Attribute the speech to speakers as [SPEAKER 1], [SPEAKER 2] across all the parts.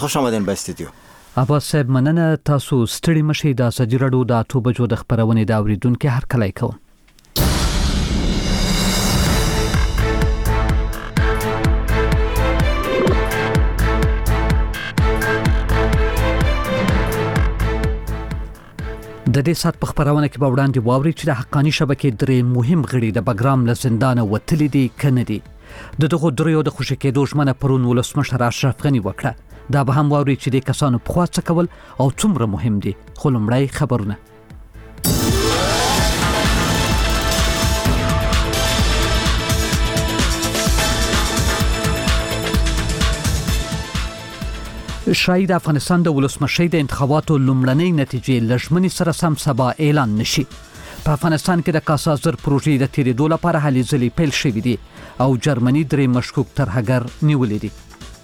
[SPEAKER 1] خوش آمدین به استودیو.
[SPEAKER 2] عباس صاحب مننه، تاسو ستړي مشي. د ازادي راډیو د 8 بجو د خبرونې د اوریدونکو هر کله کوم. د دې سات په خبرونه کې به وړاندې واوري چې د حقانی شبکې درې مهم غړي د بګرام له زندان وتلي دي کنه دي. دغه دریو د خوشی کېدو ژمنه پرون ولسمشر اشرف غنی وکړه. دا به هم واوري چې د کسانو په خوا څه کول او څومره مهم دي. خو لومړی خبرونه. شاید د افغانستان د ولسمشۍ د انتخاباتو لومړنۍ نتیجې لږمنې سره سم سبا اعلان نشي. په افغانستان کې د کاسازر پروژې د تیریدو لپاره هلې ځلې پیل شوې دي او جرمني درې مشکوک ترهګر نیولې دي.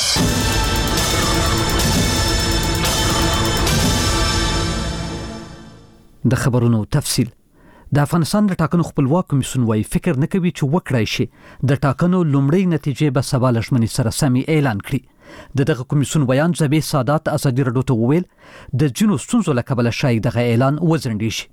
[SPEAKER 2] د خبرونو تفصیل. د افغانستان د ټاکنو خپلواک کمیسیون وايي فکر نه کوي چې وکړای شي د ټاکنو لومړۍ نتیجې به سبا لږمنې سره سمې اعلان کړي. دغه کمیسیون بیان زبې سادات ازادي راډیو ته وویل د جنو ستونزو له کبله شاید دغه اعلان وځنډي شي.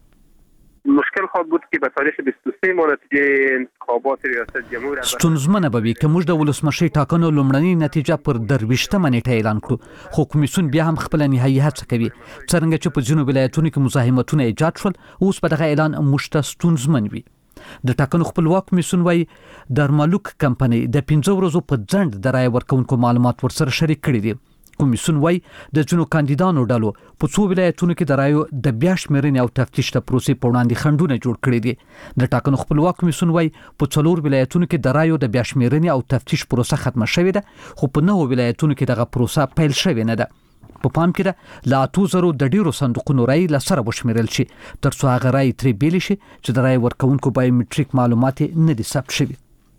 [SPEAKER 3] مشکل خواهد بود که به تاریخ 23 ماه نتیجه انتخابات ریاست جمهور
[SPEAKER 2] ستونزمنه به وي که موږ د ولسمشۍ ټاکنو لومړنۍ نتیجه پر 23مه نیټه اعلان کړو، خو کمیسیون بیا هم خپل نهایي هڅه کوي. څرنګه چې په ځینو ولایتونو کې مزاحمتونه ایجاد شول، اوس په دغه اعلان مشته ستونزمن وي. د ټاکنو خپلواک کمیسیون وايي درمالوک کمپنۍ د 15 ورځو په ځنډ د رای ورکونکو معلومات ورسره شریک کړي دي. کمیسیون وايي د جنو کاندیدانو ډلو په څو ولایتونو کې د رایو د بیا شمېرنې او تفتیش د پروسې په وړاندې خنډونه جوړ کړي دي. د ټاکنو خپلواک کمیسیون وايي په 4 ولایتونو کې د رایو د بیا شمېرنې او تفتیش پروسه ختمه شوې ده، خو په 9 ولایتونو کې دغه پروسه پیل شوې نه ده. په پام کې ده لا 2000 د ډیرو صندوقونو رای لسره وشمیرل شي ترڅو هغه رای ترې بیل شي چې د رای ورکونکو بایومټریک معلومات نه دي ثبت شوي.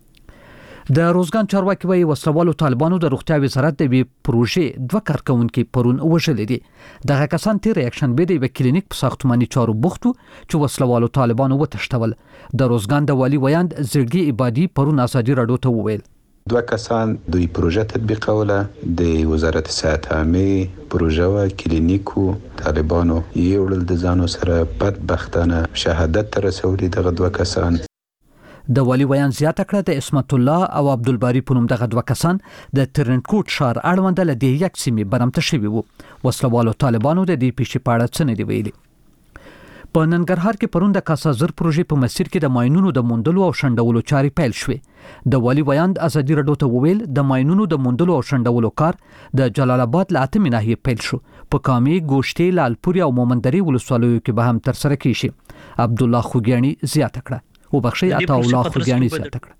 [SPEAKER 2] د روزګان چارواکي وايي وسلوالو طالبانو د روغتیا وزارت د پروژې 2 کارکونکو پرون وژلې دي. دغه کسان تیر اکشن به د کلینیک په ساختماني چارو بوختو چې وسلوالو طالبانو وتښتول. د روزګان د والی ویاند زړګي عبادي پرون ازادي راډیو ته وویل
[SPEAKER 4] 2 کسان دوی پروژه تطبیقوله د وزارت صحت عامه پروژه و کلینیکو طالبانو یوړل د ځانو سره بدبختانه شهادت تر رسولي دغه 2 کسان.
[SPEAKER 2] د والی ویان زیاته کړه د اسمت الله او عبدالباری په نوم دغه 2 کسان د ترنکوټ ښار اړوند له دې یک سیمې برمته شوي وو. وسلوالو طالبانو د دې پیښې په اړه څه نه دی ویلي. په ننګرهار کې پرون د کاسازر پروژې په مسیر کې د ماینونو د موندلو او شنډولو چارې پیل شوې. د والی ویاند ازادي راډیو ته وویل د ماینونو د موندلو او شنډولو کار د جلال آباد له 8 ناحیې پیل شو. په کامې، ګوشتې، لالپورې او مومندرې ولسوالیو کې به هم تر سره کیږي. عبد الله خوګیانی زیاته کړه او بخشي عطا الله خوګیانی زیاته کړه.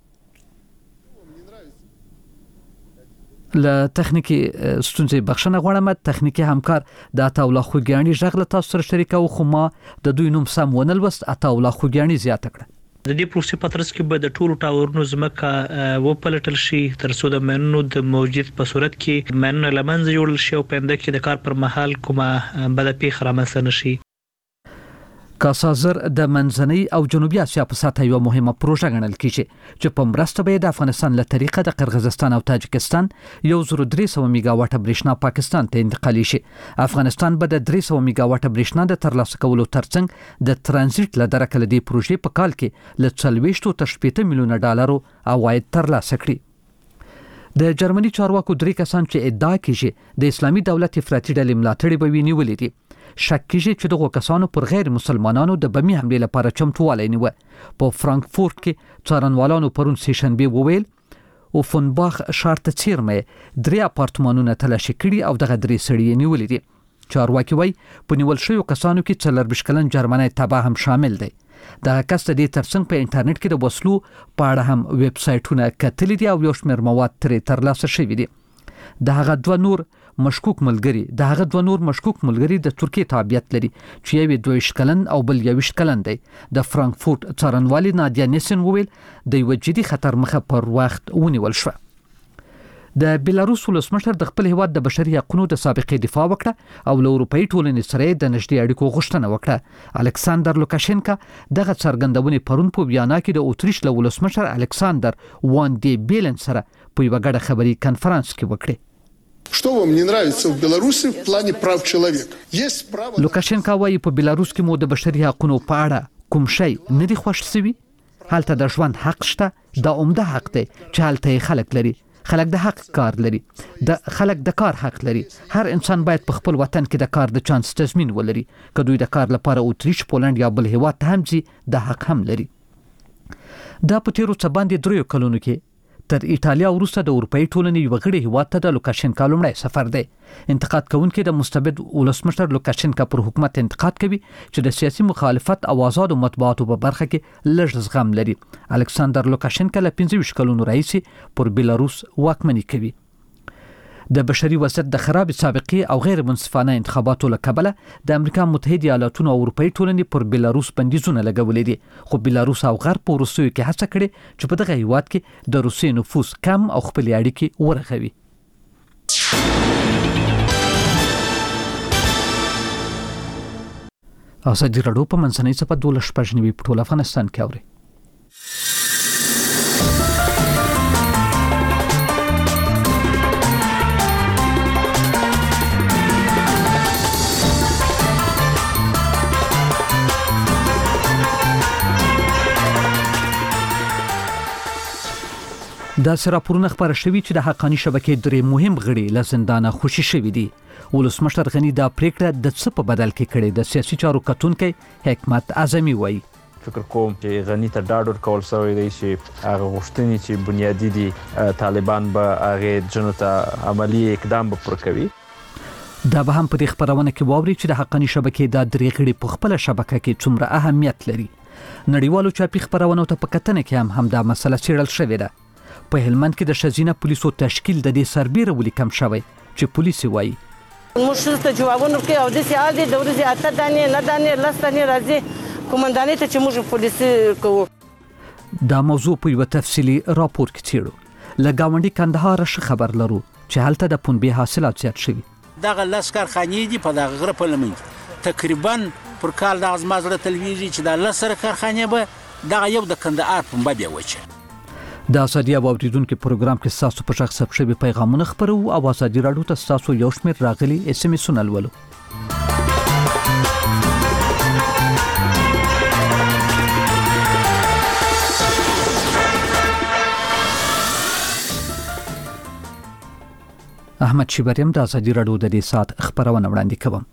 [SPEAKER 2] ل تخنیکی ستونزې بخښنه غواړم. تخنیکی همکار د عطا الله خوګیانی ژغله تاسو سره شریکو، خو ما د دوی نوم سم ونه لوست. عطا الله خوګیانی زیاته کړه
[SPEAKER 5] د دې پروسې په ترڅ کې به د ټولو ټاورونو ځمکه وپلټل شي ترڅو د مینونو د موجود په صورت کې مینونه لمنځه جوړل شي او پنده کې د کار پر مهال کومه بده پیښه رامنځته نشي. کاسازر د منځنۍ او جنوبي اسیا په سطح یو مهمه پروژه ګڼل کیږي چې په مرسته به د افغانستان له طریقه د قرغیزستان او تاجکستان 1300 میگاواټه برېښنا پاکستان ته انتقالي شي. افغانستان به د 300 میگاواټه برېښنا د ترلاسه کولو ترڅنګ د ترانزیت له درکه لدی پروژې په کال کې ل 40 میلیونه ډالرو عواید ترلاسه کړي. د جرمني چارواکو 3 کسان چې ادعا کوي د اسلامي دولت افراطي ډلې ملاتړي به وینولې دي. شک کیږي چې دغه کسانو پر غیر مسلمانانو د بمي حمله لپاره چمتووالی نیوه. په فرانکفورت کې څارنوالانو پرون سیشنبه وویل او فونباخ ښار ته څیرمه 3 اپارتمانونه تلاشي کړي او دغه 3 سړي نیولې دي. چارواکي وایي په نیول شویو کسانو کې 24 کلن جرمنی تبع هم شامل دی. دغه کس د دې ترڅنګ په انټرنیټ کې د وسلو په اړه هم ویب سایټونه کتلي دي او یو شمېر مواد ترې ترلاسه شوي دي. دغه 2 نور مشکوک ملګری د ترکیه تابعیت لري چې یو 22 کلن او بل 21 کلن دی. د فرانکفورت څارنوالي نادیا نیسن وویل د یو جدي خطر مخه پر وخت ونیول شو. د بیلاروس ولسمشر د خپل هیواد د بشري حقوقو د سابقې دفاع وکړه او له اروپאי ټولنې سره د نږدې اړیکو غوښتنه وکړه. الکساندر لوکاشنکا دغه څرګندونې پرون په ویانا کې د اوتریش له ولسمشر الکساندر وان دی بیلن سره په یو غړ خبري کانفرنس کې وکړه.
[SPEAKER 1] Что вам не нравится в Беларуси в плане прав человека? Есть право...
[SPEAKER 2] لوکاشنکا وایي په بلاروس کې مو د بشري حقوقو په اړه کوم شی نه دی خوښ شوی. هلته د ژوند حق شته، دا عمده حق دی چې هلته خلک لري. خلک د حق کار لري، د خلک د کار حق لري. هر انسان باید په خپل وطن کې د کار د چانس تضمین ولري. که دوی د کار لپاره اوتریش، پولند یا بل هیواد ته هم ځي، د حق هم لري. دا په تیرو څه باندې 3 کلونو کې تر ایټالیا وروسته د اروپאי ټولنې یو غړي هیواد ته د لوکاشنکا لومړی سفر دی. انتقاد کوونکي د مستبد ولسمشر لوکاشنکا پر حکومت انتقاد کوي چې د سیاسي مخالفت او آزاد مطبوعاتو په برخه کې لږ زغم لري. الکساندر لوکاشنکا له 25 کلونو راهیسې پر بلاروس واکمني کوي. د بشري وضعیت د خراب سابقې او غیر منصفانه انتخاباتو له کبله د امریکا متحده ایالاتونو او اروپאי ټولنې پر بلاروس بندیزونه لګولې دي. خو بلاروس او غرب په وروستیو کې هڅه کړې چې په دغه هیواد کې د روسي نفوس کم او خپل اړیکې ورغوي. ازادي راډیو په منځنۍ صفحه 12 په ټول افغانستان کې اوري. دا راپورونه خبره شوي چې د حقانی شبکې 3 مهم غړي له زندانه خوشي شوي دي. ولسمشر غنی دا پریکړه د څه په بدل کې کړې؟ د سیاسي چارو کتونکي حکمت اعظمي وایي.
[SPEAKER 6] فکر کوم چې غنی ته ډاډ ورکول شوی دی چې هغه غوښتنې چې بنیادی دي طالبان به هغه جنو ته عملی اقدام به پر کوي.
[SPEAKER 2] دا به هم په دې خبرونه کې واوري چې د حقانی شبکې دا 3 غړي په خپل شبکه کې څومره اهمیت لري. نړیوالو چاپی خبرونو ته په کتنه کې هم دا مسله څېړل شوې ده. په هلمند کې د شزینه پولیسو تشکیل د دې سربېره ولې کم شوی چې پولیس وایي
[SPEAKER 7] موږ ته جوابونه کوي او د سیال دي د ورځې 8 دانې نه دانې لس دانې راځي کومندانې ته چې موږ پولیس کوو.
[SPEAKER 2] دا موضوع په یو تفصیلي راپور کې څېړو. له ګاونډي کندهار څخه خبر لرو چې هلته د پنبې حاصلات زیات شوي.
[SPEAKER 8] دغه لس کارخانې دي په دغه غره په لمن تقریبا پر کال د ازمازره تلویزیون چې د لس سره کارخانې به دغه یو د کندهار پنبه بیا وچه.
[SPEAKER 2] د ازادي او اوریدونکو پروګرام کې تاسو په شخص ثبت شوی پیغامونه خبرو او ازادي راډیو ته تاسو یو شمېر راغلي SMS ولولو. احمد شیبریم د ازادي راډیو د دې سات خبرونه وړاندې کوم.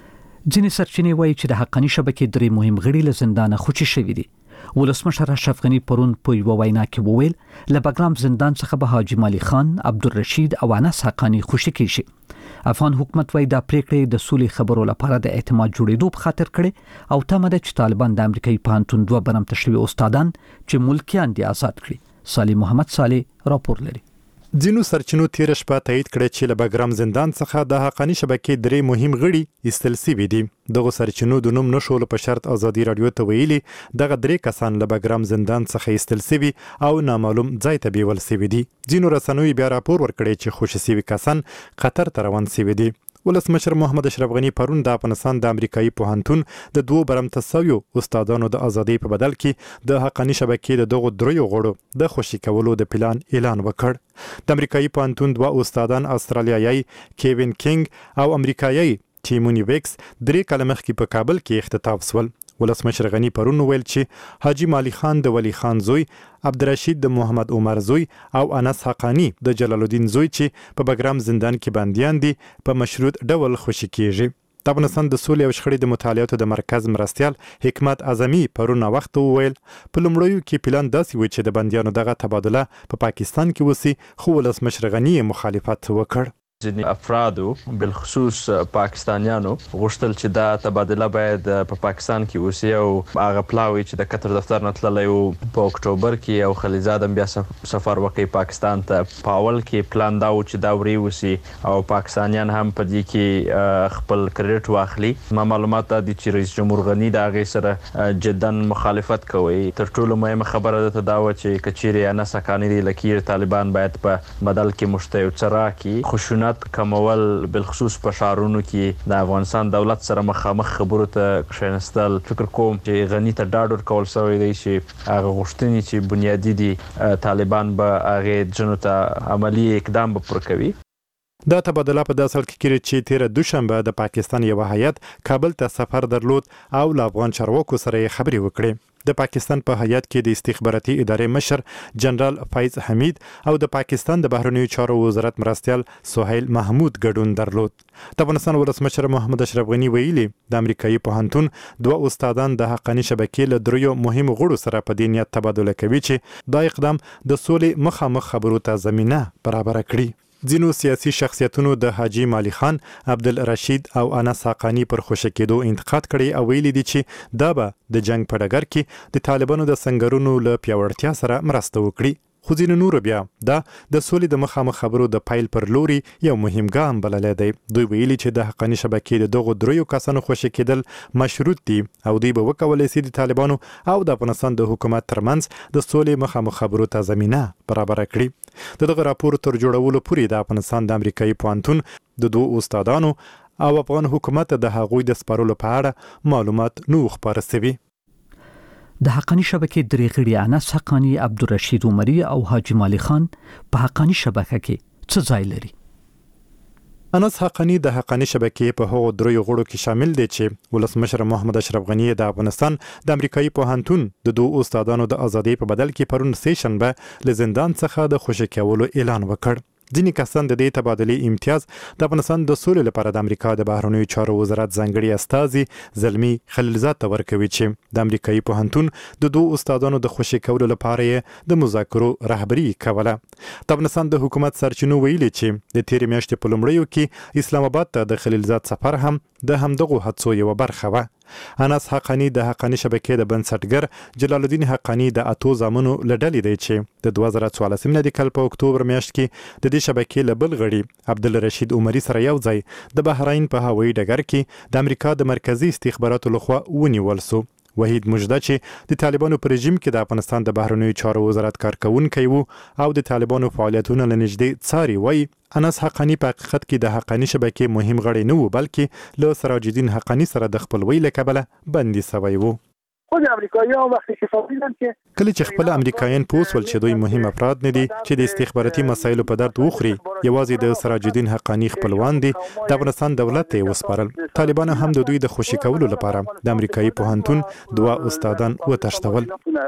[SPEAKER 2] ځینې سرچینې وایي چې د حقانی شبکې 3 مهم غړي له زندانه خوشي شوي دي. ولسمشر اشرف غنی پرون په یو وینا کې وویل له بګرام زندان څخه به حاجی مالی خان، عبدالرشید او انس حقانی خوشي کیږي. افغان حکومت وایي دا پریکړه د سولې خبرو لپاره د اعتماد جوړېدو په خاطر کړي او تمه ده چې طالبان د امریکایي پوهنتون 2 برمته شوي استادان چې ملکیان دي آزاد کړي. صالح محمد صالح راپور لري.
[SPEAKER 9] ځینو سرچینو تیر شپه تایید کړی چې له بګرام زندان څخه د حقانی شبکې 3 مهم غړي ایستل شوي دي. دغه سرچینو د نوم نشول په شرط ازادي راډیو ته ویلي دغه 3 کسان له بګرام زندان څخه ایستل شوي او نامعلوم ځای ته بیول شوي دي. ځینو رسنوي بیا راپور ورکړی چې خوشي شوي کسان قطر ته روان شوي دي. ولسمشر محمد اشرف غنی پرون د افغانستان د امریکایي پوهنتون د 2 برمته شویو استادانو د ازادۍ په بدل کې د حقانی شبکې د دغو 3 غړو د خوشي کولو د پلان اعلان وکړ. د امریکایي پوهنتون 2 استادان استرالیایي کیوین کینګ او امریکایي تیمونی ویکس 3 کاله مخکې په کابل کې اختطاف شول. ولسمشر غنی پرون ویل چې حاجی مالی خان د ولی خان زوی، عبدالرشید د محمد عمر زوی او انس حقانی د جلال الدین زوی چې په بګرام زندان کې بنديان دي په مشروط ډول خوشي کیږي. د افغانستان د سولې او شخړې د مطالعاتو د مرکز مرستیال حکمت اعظمي پرون وخت وویل په لومړیو کې پلان داسې و چې د بنديانو دغه تبادله په پاکستان کې وسی، خو ولسمشر غنی مخالفت وکړ.
[SPEAKER 6] ځینې افرادو بالخصوص پاکستانیانو غوښتل چې دا تبادله باید په پاکستان کې وشي او هغه پلاوی چې د قطر دفتر نه تللی و په اکتوبر کې او خلیزاد هم بیا سفر وکړي پاکستان ته. په اول کې پلان دا و چې دا ورې وشي او پاکستانیان هم په دې کې خپل کریډټ واخلي. ما معلومات دا دي چې رئیس جمهور غنی د هغې سره جدا مخالفت کوي. تر ټولو مهمه خبره ده دا و چې که چیرې انس حقانی دی لکیر طالبان باید په بدل کې موږ ته یو څه راکړي. خشونت کمول بالخصوص په ښارونو کې د افغانستان دولت سره مخامخ خبرو ته کښېنستل. فکر کوم چې غنی ته ډاډ ورکول شوی دی چې هغه غوښتنې چې بنیادي دي طالبان به هغې جنو ته عملي اقدام به پر کوي.
[SPEAKER 9] دا تبادله په داسې حال کې کېږي چې تیره دوشنبه د پاکستان یو هیئت کابل ته سفر درلود او له افغان چارواکو سره یې خبرې وکړې. د پاکستان په هیئت کې د استخباراتي ادارې مشر جنرال فیض حمید او د پاکستان د بهرنیو چارو وزارت مرستیال سهیل محمود ګډون درلود. د افغانستان ولسمشر محمد اشرف غني ویلي د امریکایي پوهنتون دوه استادان د حقاني شبکې له دریو مهمو غړو سره په دې نیت تبادله کوي چې دا اقدام د سولې مخامخ خبرو ته زمینه برابره کړي. ځینو سیاسي شخصیتونو د حاجی مالی خان، عبدالرشید او انس حقانی پر خوشی کېدو انتقاد کړي او ویلي دي چې دا به د جنگ په ډګر کې د طالبانو د سنگرونو له پیاوړتیا سره مرسته وکړي. خو ځینو نور بیا دا د سولې د مخامخ خبرو د پایل پر لوري یو مهم ګام بللی دی. دوی ویلي چې د حقاني شبکې د دغو دریو کسانو خوشی کېدل مشروط دي او دوی به وکولی سي د طالبانو او د افغانستان د حکومت ترمنځ د سولې مخامخ خبرو ته زمینه برابره کړي. دغه راپور تر جوړولو پورې د افغانستان د امریکایي پوهنتون د دوه استادانو او افغان حکومت د هغوی د سپارلو په اړه معلومات نو خبره سوي.
[SPEAKER 2] د حقاني شبکې درې غړي انس حقانی، عبدالرشید عمری او حاجی مالی خان په حقاني شبکه کې څه ځای لري؟ انس حقانی د حقاني شبکې په هغو دریو غړو کې شامل دی چې ولسمشر محمد اشرف غني د افغانستان د امریکایي پوهنتون د دوه استادانو د ازادۍ په بدل کې پرون سه شنبه له زندان څخه د خوشی کولو اعلان وکړ. ځینې کسان د دې تبادلې امتیاز د افغانستان د سولې لپاره د امریکا د بهرنیو چارو وزارت ځانګړي استازي زلمی خلیلزاد ته ورکوي چې د امریکایي پوهنتون د دوه استادانو د خوشی کولو لپاره یې د مذاکرو رهبري کوله. د افغانستان د حکومت سرچینو ویلي چې د تیرې میاشتې په لومړیو کې اسلام آباد ته د خلیلزاد سفر هم د همدغو هڅو یوه برخه وه. انس حقانی د حقاني شبکې د بنسټګر جلال الدین حقانی د اتو زامنو له ډلې دی چې د 2014 میلادي کال په اکتوبر میاشت کې د دې شبکې له بل غړي عبدالرشید عمری سره یو ځای د بحرین په هوایي ډګر کې د امریکا د مرکزی استخباراتو لخوا ونیول سو. وحید مجده چې د طالبانو پر رژیم کې د افغانستان د بهرنیو چارو وزارت کارکونکی وو او د طالبانو فعالیتونه له نږدې څاري وایي انس حقانی په حقیقت کې د حقاني شبکې مهم غړی نه وو بلکې له سراج الدین حقانی سره د خپلوۍ له کبله بندي سوی وو.
[SPEAKER 10] خود امریکایی‌ها وقتی که فهمیدن که
[SPEAKER 9] کله چې خپل امریکایان پوسول چې دوی مهم افراد نه دي چې د استخباراتي مسایلو په درد وخوري یوازې د سراج الدین حقانی خپلوان دي د افغانستان دولت ته وسپارل. طالبان هم د دوی د خوشی کولو لپاره د امریکایي پوهنتون دوه استادان وتښتول.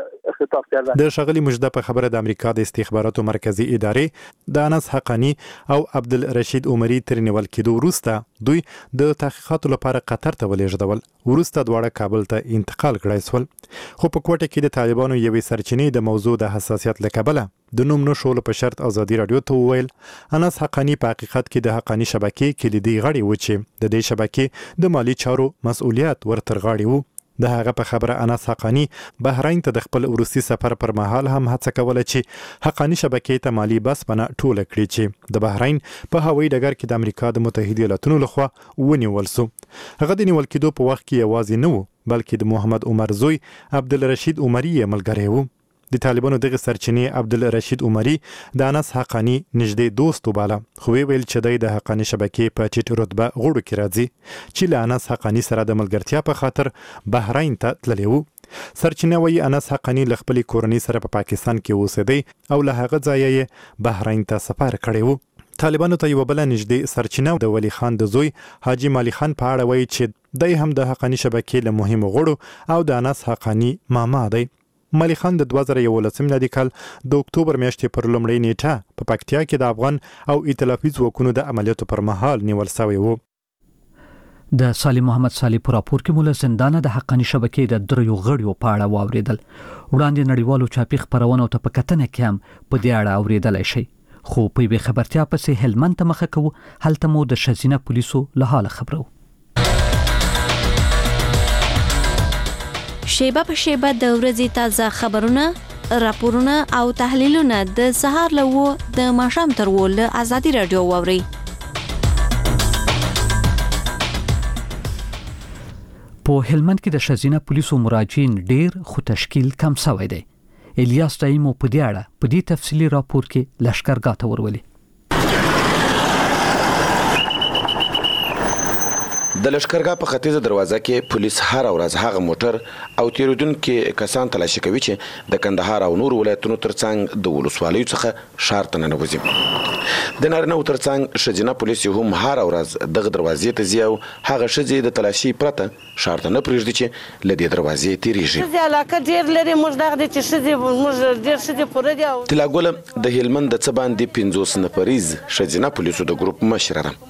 [SPEAKER 9] د شغلی مجده په خبره د امریکا د استخباراتو مرکزی ادارې د انس حقانی او عبدالرشید عمری تر نیول کېدو وروسته دوی د تحقیقاتو لپاره قطر ته ولېږدول. وروسته دواړه کابل ته انتقال کړای شول. خو په کوټه کې د طالبانو یوې سرچینې د موضوع د حساسیت له کبله د نوم نشولو په شرط ازادي رادیو ته وویل انس حقانی په حقیقت کې د حقاني شبکې کلیدي غړی و چې د دې شبکې د مالی چارو مسؤلیت ورتر غاړي وو. د هغه په خبره انس حقانی بحرین ته د خپل وروستي سفر پر مهال هم هڅه کوله چې حقاني شبکې ته مالی بسپنه ټوله کړي چې د بحرین په هوایي ډګر کې د امریکا د متحده ایالاتونو لخوا ونیول سو. هغه د نیول کېدو په وخت کې یوازې نه و بلکې د محمد عمر زوی عبدالرشید عمری یې ملګری و. د طالبانو دغه سرچینې عبدالرشید عمری د انس حقانی نږدې دوست وباله خو ویل چې د حقاني شبکې په ټیټ رتبه غړو کې راځي چې له انس حقانی سره د ملګرتیا په خاطر بحرین ته تللی و. سرچینه وایي انس حقانی له خپلې کورنۍ سره په پاکستان کې اوسېدی او له هغه ځایه یې بحرین ته سفر کړی و. طالبانو ته یو بل نږدې سرچینه د ولی خان د زوی حاجی مالی خان په اړه وایي چې دای هم د حقاني شبکې له مهمو غړو او د انس حقانی ماما دی. مالی خان د 2011 میلادي کال د اکتوبر میاشتې پر لومړۍ نیټه په پکتیا کې د افغان او ائتلافي ځواکونو د عملیاتو پر مهال نیول شوی و.
[SPEAKER 2] د صالح محمد صالح په راپور کې مولا زندانه د حقاني شبکې د دریو غړیو په اړه واوریدل. وړاندې نړیوالو چاپی خبرونو ته په کتنه کې هم په دې اړه اوریدل شي. خو په یوه خبرتیا پسې هلمند ته مخه کوو هلته مو د شزینه پولیسو له حاله خبرو.
[SPEAKER 11] شیبه په شیبه د ورځې تازه خبرونه، راپورونه او تحلیلونه د سهار له 9 د ماښام تر 10 له ازادي رادیو واوري.
[SPEAKER 2] په هلمند کې د شزینه پولیسو مراجعین ډیر خو تشکیل کم شوی دی. الیاس دایمو په دې اړه په دې تفصیلی راپور کې لشکرګاه ته ورولي.
[SPEAKER 12] د لشکرګاه په ختیځه دروازه کې پولیس هر ورځ هغه موټر او تیرودونکو کسان تلاشي کوي چې د کندهار او نور ولایتونو ترڅنګ د ولسوالیو څخه ښار ته ننوځي. د نارینه ترڅنګ ښځینه پولیس هم هر ورځ دغه دروازې ته ځي او هغه ښځې د تلاشي پرته ښار ته نه پرېږدي چې له دې دروازې تیریږي.
[SPEAKER 7] ښځې علاقه ډېر لري، موږ دغه دی چې ښځې موږ ډېر ښځې پوره دي.
[SPEAKER 12] طلا ګله د هلمند د څه باندې 50 نفریز ښځینه پولیسو د ګروپ مشره ده.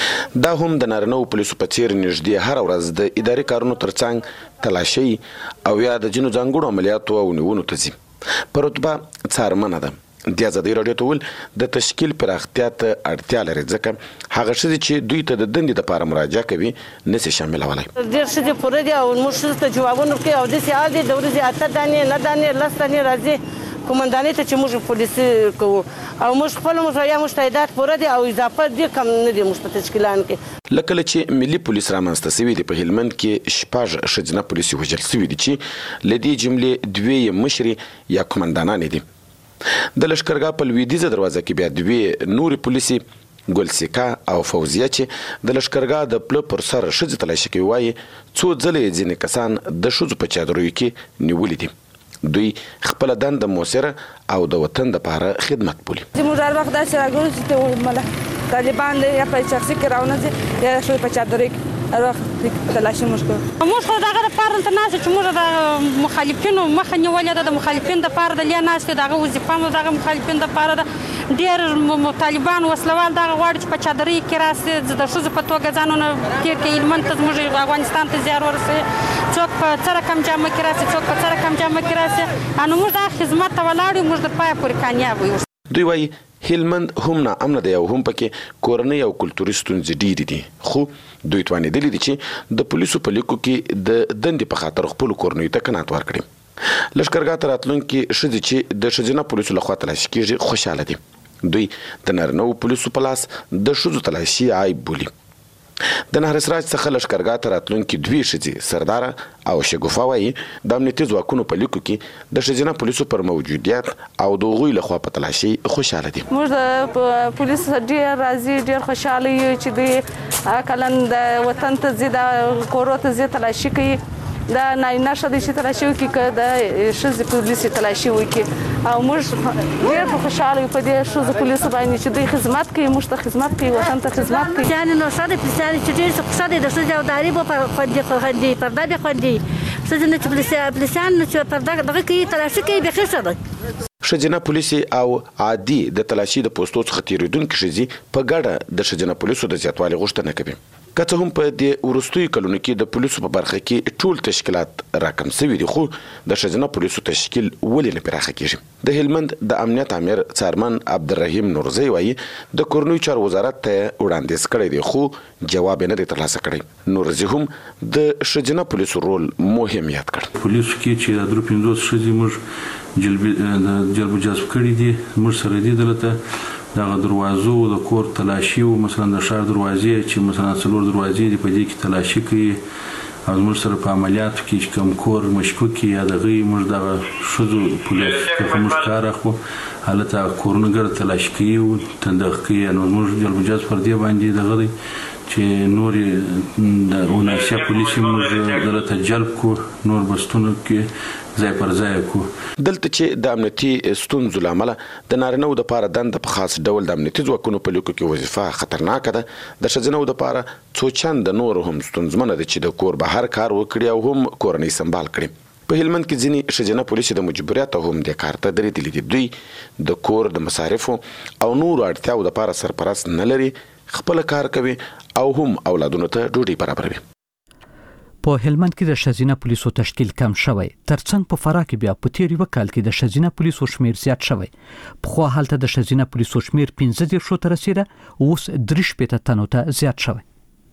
[SPEAKER 12] دا هم د نارینه پولیسو په څیر نږدې هر ورځ د اداري کارونو ترڅنګ تلاشي او یا د ځینو ځانګړو عملیاتو او نیونو ته ځي. په رتبه څارمنه ده. د ازادي راډیو ته ول د تشکیل پراختیا ته اړتیا لري ځکه هغه ښځې چې دوی ته د دندې لپاره مراجعه کوي نشي شاملولای.
[SPEAKER 7] ډېر ښځې پوره دي او موږ ښځو ته جوابونه ورکوي او داسې حال دی د ورځې 8 دانې 9 دانې 10 دانې راځي قومندانۍ ته چې موږ پولیسي کوو او موږ خپله یا موږ تعداد پوره دي او اضافه ډېر کم نه دي موږ په تشکیلان کې.
[SPEAKER 12] له کله چې ملي پولیس رامنځته شوي دي په هلمند کې شپږ ښځینه پولیسي وژل شوي دي چې له دې جملې دوې یې مشرې یا قومندانانې دي. د لشکرګاه په لویدیځه دروازه کې بیا دوې نورې پولیسي ګلسیکا او فوزیه چې د لشکرګاه د پله پر سر ښځې تلاشي کوي وایي څو ځله یې ځینې کسان د ښځو په چادریو کې نیولي دي. دوی خپل دنده موثره او د وطن لپاره خدمت بولي.
[SPEAKER 13] موږ هر وخت داسې راګورو چې مله طالبان یا په شخصي کې راونځي یا ښځې په چادرۍ کې هر وخت تلاشي موږ کوو.
[SPEAKER 14] موږ خو دغه دپاره دلته ناست یو چې موږ د مخالفینو مخه نیولې ده. د مخالفینو دپاره دلې ناست یو د هغه وظیفه مو دغه مخالفینو دپاره ده. ډېر طالبان وسلوال دغه غواړي چې په چادرۍ کې راسي د ښځو په توګه ځانونه تېر کړي هلمند ته زموږ افغانستان ته زیار ورسوي. څوک په څه رقم جامه کې راسي څوک په څه رقم جامه کې راسي نو موږ دغه خدمت ته ولاړ یو موږ د پایه پورې کامیاب یو.
[SPEAKER 12] دوی وایي هلمند هم ناامنه دی او هم پکې کورنۍ او کلتوري ستونزې ډېرې دي خو دوی توانېدلي دي چې د پولیسو په لیکو کې د دندې په خاطر خپلو کورنیو ته قناعت ورکړي. لشکرګاه ته راتلونکي ښځې چې د ښځینه پولیسو لخوا تلاشي کېږي خوشحاله دي. دوی د نارینه پولیسو په لاس د ښځو تلاشي عیب بولي. د نهر سراج څخه لشکرګاه ته راتلونکي دوې ښځې سرداره او شګوفه وایي د امنیتي ځواکونو په لیکو کې د ښځینه پولیسو پر موجودیت او د هغوی لخوا په تلاشي خوشحاله دي.
[SPEAKER 13] موږ د پولیس ډېر راضي ډېر خوشحاله یو چې دوی کلن د وطن ته ځي د کورو ته ځي تلاشي کوي. د نارینه ښځې چې تلاشي وکړي که د ښځې پولیسې تلاشي وکړي او موږ ډېر خوشحاله یو په دې ښځو پولیسو باندې چې دوی خدمت کوي موږ ته خدمت کوي وطن ته خدمت کوي.
[SPEAKER 15] یعنې نو ښه ده پولیسیانې چې ډېر ښه دی د ښځې او داري به خوندي پرده به خوندي ښځې نه چې پولیسیان چې پرده دغه کوي تلاشي کوي بیخي ښه ده.
[SPEAKER 12] ښځینه پولیسي او عادي د تلاشي د پوستو څخه تېرېدونکي ښځې په ګډه د ښځینه پولیسو د زیاتوالي غوښتنه کوي. که څه هم په دې وروستیو کلونو کې د پولیسو په برخه کې ټول تشکیلات راکم شوي دي خو د ښځینه پولیسو تشکیل ولې نه پراخه کېږي. د هلمند د امنیت امیر څارمن عبدالرحیم نورزی وایي د کورنیو چارو وزارت ته وړاندیز کړی دی خو جواب یې نه دی ترلاسه کړی. نورزی هم د ښځینه پولیسو رول مهم یاد کړ.
[SPEAKER 16] پولیسو کې چې د 50 ښځې موږ جلب جذب کړي دي موږ سره دي دلته دغه دروازو د کور تلاشي او مثلا د ښار دروازې چې مثلا څلور دروازې دي په دې کې تلاشي کوي او موږ سره په عملیاتو کې چې کوم کور مشکوک یا دغه موږ دغه ښځو پولیس ته موږ کار اخلو هلته کورونه ګرځي تلاشي کوي او تندخ کوي نو موږ جلب جذب پر دې باندې دغه دی چې نور د وناسیا پولیس موږ دلته جلب کو نور بستونو کې ځای پر ځای کو.
[SPEAKER 12] دلته چې د امنیتي ستونزو له امله د نارینه‌و دپاره دنده په خاص ډول د امنیتي ځواکونو په لیکو کې وظیفه خطرناکه ده د ښځینه‌و دپاره څو چنده نور هم ستونزمنه ده چې د کور بهر کار وکړي او هم کورنۍ سنبال کړي. په هلمند کې ځینې ښځینه پولیسې د مجبوریت هم دې کار ته درېدلي دي. دوی د کور د مصارفو او نورو اړتیاوو دپاره سرپرست نه لري خپل کار کوي او هم اولادونو ته ډوډۍ برابروي.
[SPEAKER 2] په هلمند کې د ښځینه پولیسو تشکیل کم شوی ترڅنګ په فراه کې بیا په تیر یو کال کې د ښځینه پولیسو شمیر زیات شوی. پخوا هلته د ښځینه پولیسو شمیر 15 ته رسیده اوس 3 تنو ته زیات شوی.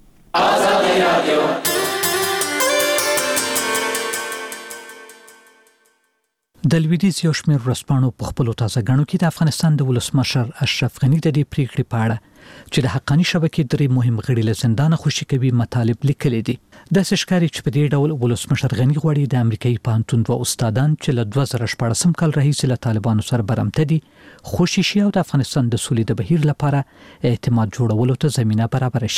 [SPEAKER 2] د لویدیځ یو شمېر ورځپاڼو په خپلو تازه ګڼو کې د افغانستان د ولسمشر اشرف غني د دې پریکړې په اړه چې د حقاني شبکې درې مهم غړي له زندانه خوشي کوي مطالب لیکلي دي. داسې ښکاري چې په دې ډول ولسمشر غني غواړي د امریکایي پوهنتون دوه استادان چې له 2014 کال راهیسې له طالبانو سره برمته دي خوشي شي او د افغانستان د سولې د بهیر لپاره اعتماد جوړولو ته زمینه برابر شي.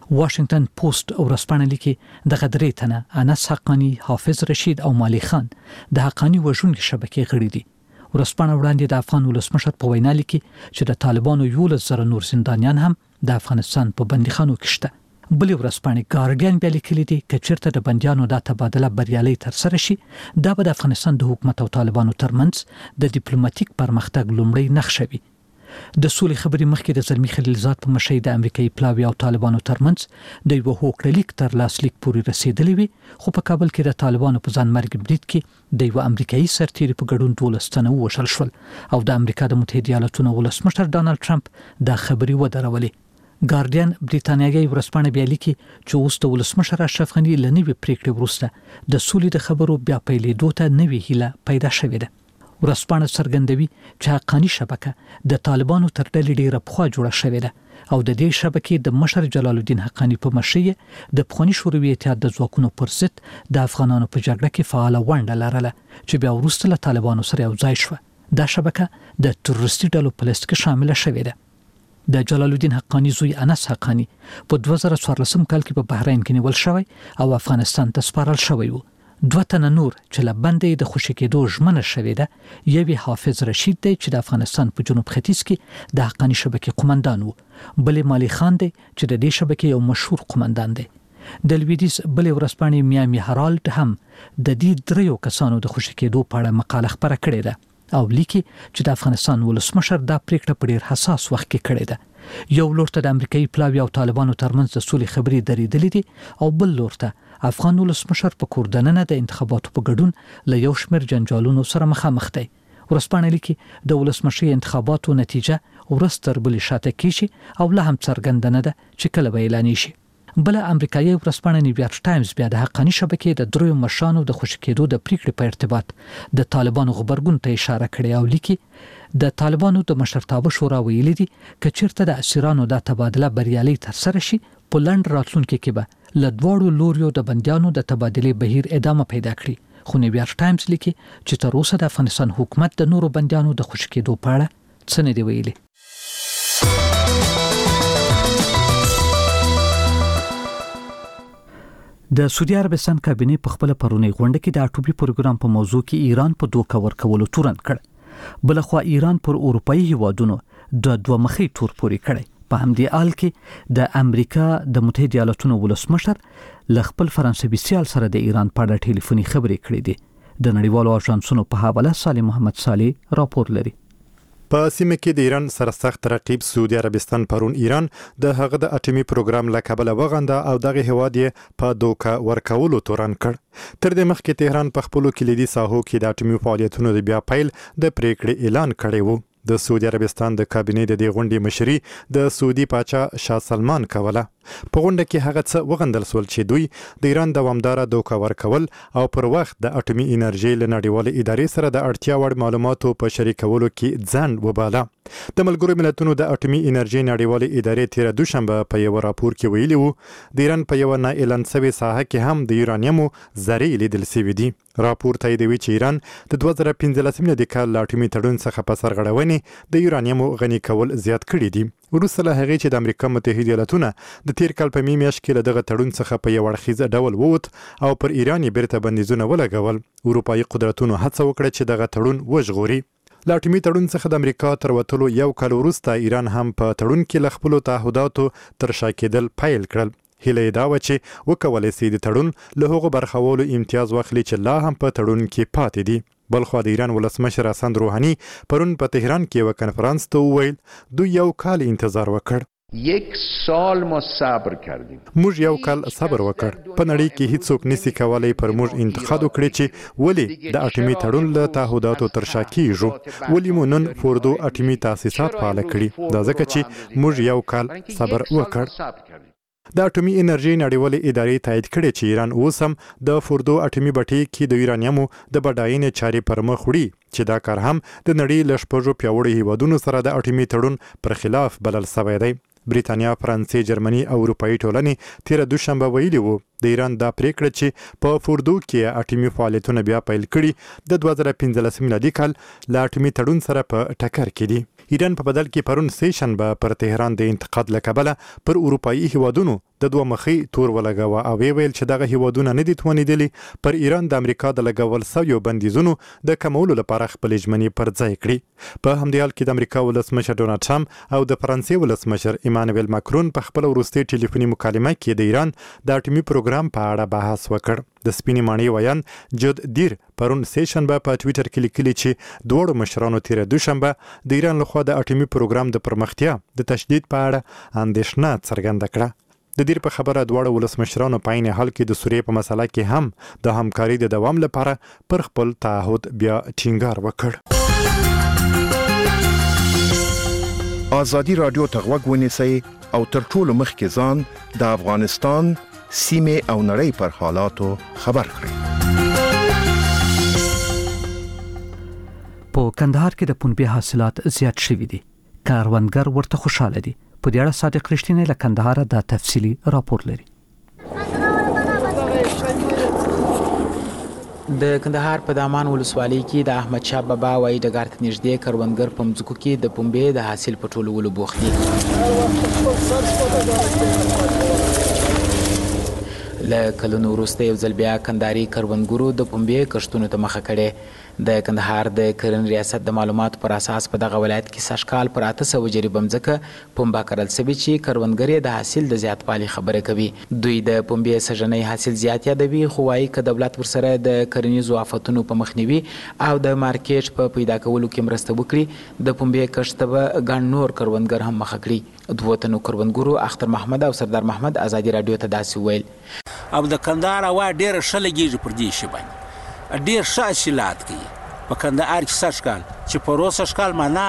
[SPEAKER 2] واشنگټن پوسټ ورځپاڼه لیکي د غدرې تنه انس حقانی، حافظ رشید او مالی خان د حقانی وژونکو شبکې غړي دي. ورځپاڼه وړاندې د افغان ولسمشر په وینا لیکي چې د طالبانو 11,000 نور زندانیان هم د افغانستان په بندیخانو کې شته. بلې ورځپاڼې ګارډین بیا لیکلي دي چې چیرته د بندیانو د تبادله بریالي تر سره شي، دا به د افغانستان د حکومت او طالبانو ترمنځ د ډیپلوماټیک پرمختګ لومړی نښه وي. د سولې خبرې مخکې د زلمی خلیلزاد په مشرۍ د امریکایي پلاوی او طالبانو ترمنځ د یو هوکړلیک تر لاسلیک پورې رسیدلې وي، خو په کابل کې د طالبانو په ځان مرګ برید کې د یو امریکایي سرتیري په ګډون 12 تنه ووژل شول او د امریکا د متحده ایالاتونو ولسمشر ډانلډ ټرمپ دا خبري ودرولې. ګارډین بریتانیایي ورځپاڼه بیا لیکي چې اوس د ولسمشر اشرف غني له نوې پریکړې وروسته د سولې د خبرو بیا پیلېدو ته نوې هیله پیدا شوې ده. ورځپاڼه څرګندوي چې حقانی شبکه د طالبانو تر ډلې ډیره پخوا جوړه شوې ده او د دې شبکې د مشر جلال الدین حقانی په مشرۍ د پخوانی شوروي اتحاد د ځواکونو پر ضد د افغانانو په جګړه کې فعال ونډه لرله چې بیا وروسته له طالبانو سره یو ځای شو. دا شبکه د تروریستي ډلو په لیست کې شامل شوې ده. د جلال الدین حقانی زوی انس حقانی په 2014 کال کې په بحرین کې نیول شوی او افغانستان ته سپارل شوی و. 2 تنه نور چې له بندې د خوشی کېدو ژمنه شوې ده، یوی حافظ رشید دی چې د افغانستان په جنوب ختیځ کې د حقانی شبکې قومندان وو، بلې مالی خان دی چې د دې شبکې یو مشهور قومندان دی. د لویدیز بلې ورځپاڼې میامي هرالډ هم د دې دریو کسانو د خوشی کېدو په اړه مقاله خپره کړې ده او لیکي چې د افغانستان ولسمشر دا پریکړه په ډیر حساس وخت کې کړې ده. یو لور ته د امریکایي پلاوی او طالبانو ترمنځ د سولې خبرې درېدلې دي او بل لور ته افغان ولسمشر په کوردننه د انتخاباتو په ګډون له یو شمېر جنجالونو سره مخامخ دی. ورځپاڼه لیکي د ولسمشي انتخاباتو نتیجه ورځ تر بلې شاته کیږي او لا هم څرګنده نه ده چې کله به اعلان شي. بل امریکایي ورځپاڼه نیویارک ټایمز بیا د حقانی شبکې د دریو مشرانو د خوشی کېدو د پریکړې په ارتباط د طالبانو غبرګون ته اشاره کړې او لیکي د طالبانو د مشرتابه شورا ویلي دي چې چیرته د اسیرانو د تبادله بریالي تر سره شي، په لند راتلونکي کې به له دواړو لوریو د بندیانو د تبادلې بهیر ادامه پیدا کړي. خو نیویارک ټایمز لیکي چې تر اوسه د افغانستان حکومت د نورو بندیانو د خوشی کېدو په اړه څه نه دی ویلي. د سعودي عربستان کابینه په خپل پرونی غونډه کې د اټومي پروګرام په موضوع کې ایران په دوکه ورکولو تورن کړ. بلخوا ایران پر اروپאי هیوادونو د دوه مخي تور پوري کړی. په همدې حال کې د امریکا د متحده ایالاتونو ولسمشر ل خپل فرانسوي سیال سره د ایران په اړه ټلیفوني خبرې کړې دي. د نړیوالو اژانسونو په حواله صالح محمد صالح راپور لري.
[SPEAKER 9] په سیمه کې د ایران سره سخت رقیب سعودي عربستان پرون ایران د هغه د اټومي پروګرام له کبله وغنده او دغه هواد یې په دوکه ورکولو تورن کړ. تر دې مخکې تهران په خپل کلیدي ساحو کې د اټومي فعالیتونو د بیا پیل د پریکړې اعلان کړی وو. د سعودي عربستان د کابینې د دې غونډې مشري د سعودي پاچا شاه سلمان کوله. په غونډه کې هغه څه وغندل سول چې دوی د ایران دوامداره دوکه ورکول او پر وخت د اټومي انرژي له نړیوالې ادارې سره د اړتیا وړ معلوماتو په شریکولو کې ځان وباله. د ملګرو ملتونو د اټومي انرژي نړیوالې ادارې تیر دوشنبه په یو راپور کې ویلي وو د ایران په یو نه اعلان شوی ساحه کې هم د یورانیمو ذرې لیدل شوې دي. راپور تاییدوي چې ایران د 2015 د کال اټومي تړون څخه په سرغړونې د یورانیمو غني کول زیات کړی دي. وروسته له هغې چې د امریکا متحده ایالاتونه د تیر کال په میاشت کې له دغه تړون څخه په یو اړخیز ډول ووت او پر ایران یې بیرته بندیزونه ولګول، اروپایي قدرتونو هڅه وکړه چې دغه تړون وژغوري. له اټومي تړون څخه د امریکا تر وتلو یو کال وروسته ایران هم په تړون کې له خپلو تعهداتو تر شا کېدل پیل کړل. هیله یې دا وه چې وکولی سي د تړون له هغو برخولو امتیاز واخلي چې لا هم په تړون کې پاتې دي. بلخوا د ایران ولسمشر حسن روحانی پرون په تهران کې یو کنفرانس ته وویل دوی یو کال انتظار وکړ.
[SPEAKER 17] یک سال ما صبر کردیم.
[SPEAKER 9] موږ یو کال صبر وکړ. په نړۍ کې هیڅوک نسی کولای پر موږ انتقاد وکړي چې ولې د اټومي تړون له تعهداتو تر شا کیږو، ولې مو نن فوردو اټومي تاسیسات فعال کړي. دا ځکه چې موږ یو کال صبر وکړ. د اټومي انرژي نړیوالې ادارې تایید کړي چې ایران اوس هم د فوردو اټومي بټۍ کې د یورانیمو د بډاینې چارې پر مخ وړي چې دا کار هم د نړۍ له شپږو پیاوړو هیوادونو سره د اټومي تړون پر خلاف بلل شوی دی. بریتانیا، فرانسې، جرمني او اروپایي ټولنې تیر دوشنبه ویلي وو د ایران دا پریکړه چې په فوردو کې اټومي فعالیتونه بیا پیل کړي د 2015 میلادي کال له اټومي تړون سره په ټکر کې دي. ایران په بدل کې پرون سه شنبه پر تهران د انتقاد لکبله پر اروپאי هیوادونو د دوه مخي تور ولګاوه او ویل چې دغه هیوادونه نه دي توانیدلي پر ایران د امریکا د لګول سویو بندیزونو د کمولو لپاره خپل ژمنې پر ځای کړي. په همدې حال کې د امریکا ولسمشر ډونالد ټرمپ او د فرانسې ولسمشر ایمانوئل ماکرون په خپل وروستي ټلیفوني مکالمه کې د ایران د اټومي پروګرام په اړه بحث وکړ. د سپینې ماڼۍ ویان جود دیر پرون سه شنبه په ټوئیټر کې لیکلي چې دوه مشرانو تیر دوشنبه د ایران لخوا د اټومي پروګرام د پرمختیا د تشدید په اړه اندېښنه څرګنده کړه. د دیر په خبره دواړه ولسمشرانو په عین حال کې د سوریې په مسله کې هم د همکاري د دوام لپاره پر خپل تعهد بیا ټینګار وکړ.
[SPEAKER 18] آزادی رادیو ته غوږ ونیسئ او تر ټولو مخکې ځان د افغانستان سیمه او نړۍ پر حالاتو خبر کړئ.
[SPEAKER 2] په کندهار کې د پنبې حاصلات زیات شوي دي. کاروانګر ورته خوشاله دي. په دې اړه صادق رښتینی له کندهار د تفصیلی راپور لري.
[SPEAKER 19] د کندهار په دامان ولسوالۍ کې د احمد شاه بابا وای د ګارت نږدې کروندګر په مځکو کې د پنبې د حاصل په ټولولو بوخت دي. له کلونو وروسته یو ځل بیا کندهاري کروندګرو د پنبې کښتونو ته مخه کړې. د کندهار د کرنې ریاست د معلوماتو پر اساس په دغه ولایت کې سږکال پر 800 جریبه مځکه پنبه کرل شوې چې کروندګر د حاصل د زیاتوالي خبره کوي. دوی د پنبې سږنی حاصل زیات یادوي خو وايي که دولت ورسره د کرنیزو آفتونو په مخنیوي او د مارکیټ په پیدا کولو کې مرسته وکړي د پنبې کښت به ګڼ نور کروندګر هم مخه کړي. دوه تنو کروندګرو اختر محمد او سردار محمد ازادي رادیو ته داسې ویل.
[SPEAKER 8] او د کندهار هوا ډېره ښه لګېږي پر دې شي باندې ډېر ښه حاصلات کوي. په کندهار کې سږکال چې پرو سږکال معنا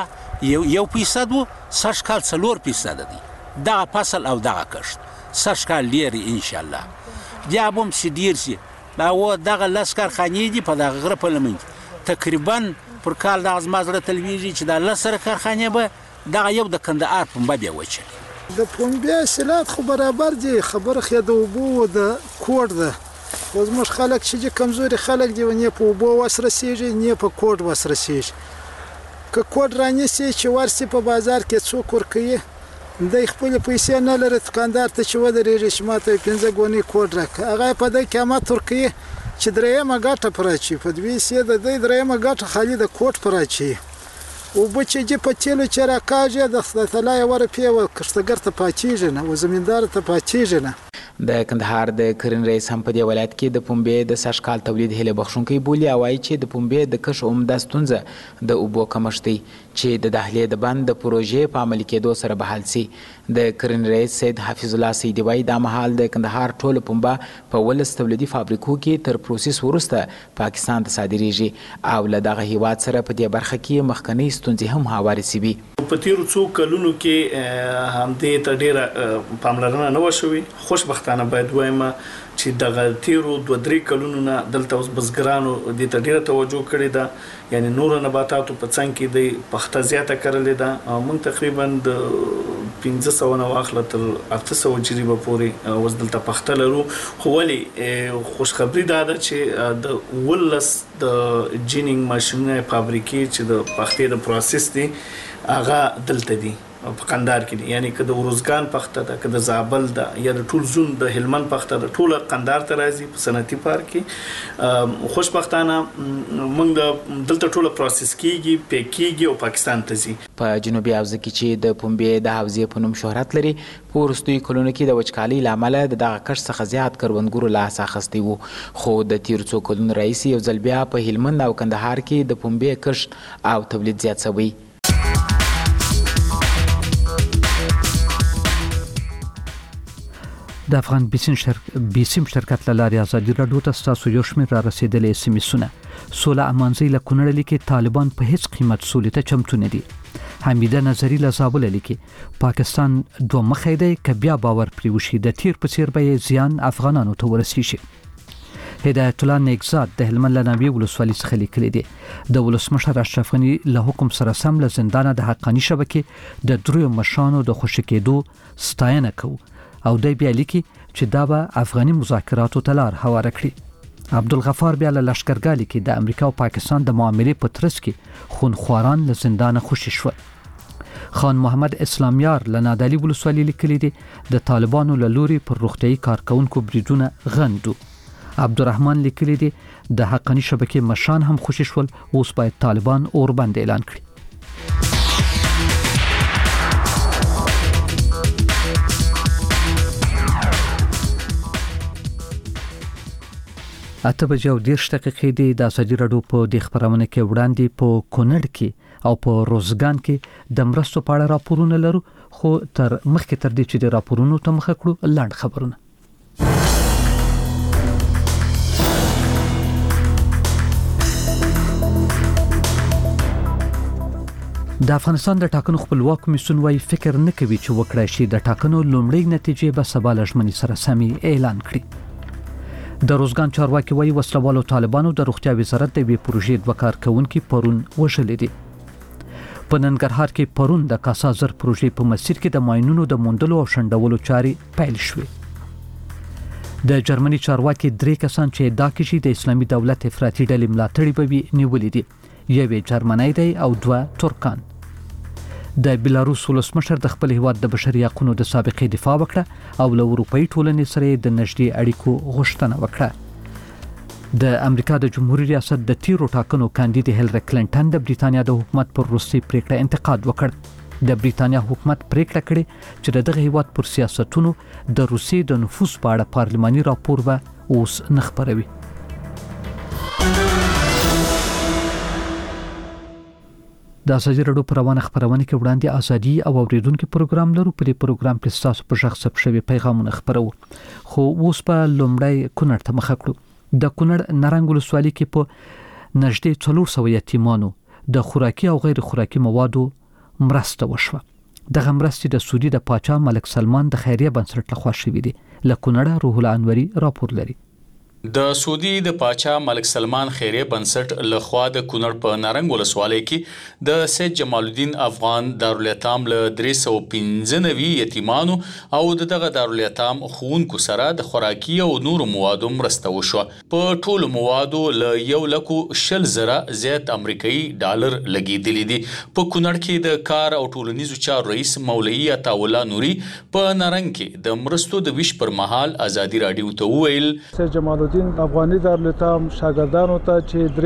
[SPEAKER 8] 1% و سږکال 4% دی دغه فصل او دغه کښت سږکال ډېر انشاءالله بیا به هم چې ډېر شي دا و دغه لس کارخانې دي په دغه غره په لمن کې تقریبا پر کال دغه زما زړه تلویږي چې دا 10 کارخانې به دغه یو د کندهار پنبه بیا وچلي.
[SPEAKER 20] د پنبې حاصلات خو برابر دي خبره خو د اوبو د کوډ ده خو زموږ خلک چې کمزوري خلک دي نه په اوبو وس رسېږي نه په کوډ وس رسېږي. که کوډ رانیسي چې ورسي په بازار کې څوک ورکوي د خپل پیسې نه لري دکاندار ته چې ودرېږي چې ماته 15 ګونې کوډ راکړه هغه په دې قیمت ورکوي چې درېیمه ګټه پر اچي په دوی سي د دې درېیمه ګټه خالي د کوډ پر اچي او بچې چې په تیلو چې راکاږي د تلای ورپی او کښتګر ته پاتېږي نه او زمیندار ته پاتېږي نه.
[SPEAKER 19] د کندهار د کرنې رئیس هم په دې ولایت کې د پنبې د سږکال تولید هیله بخښونکی بولي او وایي چې د پنبې د کښت عمده ستونزه د اوبو کمښت دی چې د دهلې د بند د پروژې په عملي کېدو سره به حل سي. د کرنې رئیس سید حفیظ الله سیدي وایي دا مهال د کندهار ټوله پنبه په 12 تولیدي فابریکو کې تر پروسس وروسته پاکستان ته صادریږي او له دغه هیواد سره په دې برخه کې مخکنی ستونزې هم هوارې سوي.
[SPEAKER 21] په تیرو څو کلونو کې همدې ته ډېره پاملرنه نه وشوي. خوشبختانه باید وایم چې دغه تیرو 2-3 کلونو نه دلته اوس بزګرانو دې ته ډېره توجه کړې ده یعنی نور نباتاتو په څنګ کې د پخته زیاته کړلې ده. موږ تقریبا د 1500 نه واخله تر 800 جریبه پورې اوس دلته پخته لرو خو ولې خوشخبری ده چې د ولس د جینینګ ماشینونه فابریکې چې د پختې د پروسس دي هغه دلته دي په قندهار کې دي یعنی که د ورزګان پخته ده که د زابل ده یا د ټول زون د هلمند پخته ده ټول قندهار ته راځي په صنعتي پارک کې. خوشبختانه موږ د دلته ټول پروسس کیږي پیکیږي او پاکستان ته ځي.
[SPEAKER 19] په جنوبي حوزه کې چې د پنبې د حوزې په نوم شهرت لري په وروستیو کلونو کې د وچکالۍ له امله د دغه کښت څخه زیات کروندګرو لاس اخیستی وو خو د تیر څو کلونو راهیسې یو ځل بیا په هلمند او کندهار کې د پنبې کښت او تولید زیات شوی.
[SPEAKER 2] د افغان بیسیم شرکت له لارې ازادي راډیو ته ستاسو یو شمېر را رسېدلي SMS-ونه. سوله امانزی له کونړ لیکي طالبان په هیڅ قیمت سولې ته چمتو نه دي. حمیده نظری له زابل لیکي پاکستان دوه مخی دی که بیا باور پرې وشي د تیر په څیر به زیان افغانانو ته ورسیږي. هدایت الله نیکزاد د هلمند له ناوې ولسوالۍ څخه لیکلی دی د ولسمشر اشرف غني له حکم سره سم له زندانه د حقاني شبکې د دریو مشرانو د خوشي کېدو ستاینه کوي او دی بیا لیکي چې دا به افغاني مذاکراتو ته لار هواره کړي. عبدالغفار بیا له لشکرګاه کې د امریکا او پاکستان د معاملې په ترڅ کې خونخواران له زندانه خوشي شول. خان محمد اسلامیار له نادعلي ولسوالۍ لیکلي دي د طالبانو له لوري پر روغتیايي کارکونکو بریدونه غندو. عبدالرحمن لیکلي دي د حقانی شبکې مشران هم خوشي شول، اوس باید طالبان اوربند اعلان کړي. اته بجې او 10 دقیقې دی د ازادي راډیو په د خبرونه کې وړاندې په کونړ کې او په روزګان کې د مرستو په اړه راپورونه لرو، خو تر مخکې تر دې چې د راپورونو ته مخه کړو لاندې خبرونه. د افغانستان د ټاکنو خپلواک کمیسیون وايي فکر نه کوي چې وکړای شي د ټاکنو لومړۍ نتیجې به سبا لږمنې سره سمي اعلان کړي. د روزګان چارواکي وايي وسلوالو طالبانو د روغتیا وزارت د وی پروژې د وکارکونکو پرون وشلې دي. په ننګرهار کې پرون د کاسازر پروژې په مسیر کې د ماینونو د موندلو او شندولو چارې پیل شوې. د جرمني چارواکي 3 کسان چې ادعا کوي د اسلامي دولت افراطي ډلې ملاتړي به وي نیولې دي، یوې جرمنی دی او 2 ترکان. د بلاروس ولسمشر د خپل هیواد د بشري حقوقو د سابقې دفاع وکړه او له اروپאי ټولنې سره د نږدې اړیکو غوښتنه وکړه. د امریکا د جمهوریت ریاست د تیرو ټاکنو کاندید هیلری کلینټن د بریتانیا د حکومت پر روسي پریکړه انتقاد وکړ. د بریتانیا حکومت پریکړه کړې چې دغه هیواد پر سیاستونو د روسي د نفوذ په اړه پارلماني راپور به اوس نه خبروي. د ازادي راډیو پر روانه خبرونه کې وړاندې ازادي او اوریدونکو پروګرام لرو. په دې پروګرام کې تاسو په شخص شوي پیغامونه خبرو، خو اوس په لومړی کونړ ته مخه کړو. د کونړ نارنګ ولسوالۍ کې په نږدې 400 یتیمانو د خوراکي او غیر خوراکي موادو مرسته وشوه. دغه مرستې د سعودي د پاچا ملک سلمان د خیریه بنسټ لخوا شوې دي. له کونړ روح الله انوري راپور لري.
[SPEAKER 3] د سعودي د پاچا ملک سلمان خیریه بنسټ لخوا د کونړ په نارنګ ولسوالۍ کې د سید جمال الدین افغان دارالایتام له 395 یتیمانو او دغه دارالایتام ښوونکو سره د خوراکي او نورو موادو مرسته وشوه. په ټولو موادو له 1,20,000 زیات امریکایي ډالر لګیدلې دي. په کونړ کې د کار او ټولنیزو چارو رئیس مولوي عطاالله نوري په نارنګ کې د مرستو د ویش پر مهال ازادي راډیو ته وویل
[SPEAKER 22] سید جمال افغاني دارالایتام شاګردانو ته چې